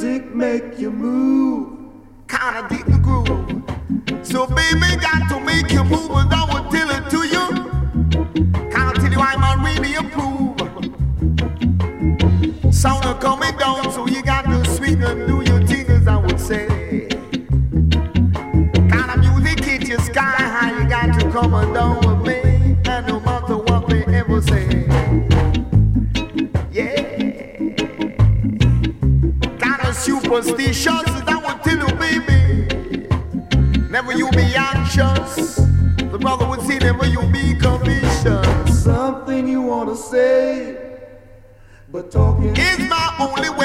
music make you move. Kinda deep the groove. So baby, got to make you move, and I will tell it to you. Kinda tell you I'm really approve. Sound are coming down, so you got to swing and do your thing, as I would say. Kinda music hit your sky high, you got to come on down with me, and no matter what they ever say. Yeah. Kinda superstitious, as I would tell you, baby. Never you be anxious. The brother would say never you be convicted. Something you wanna say, but talking is my only way.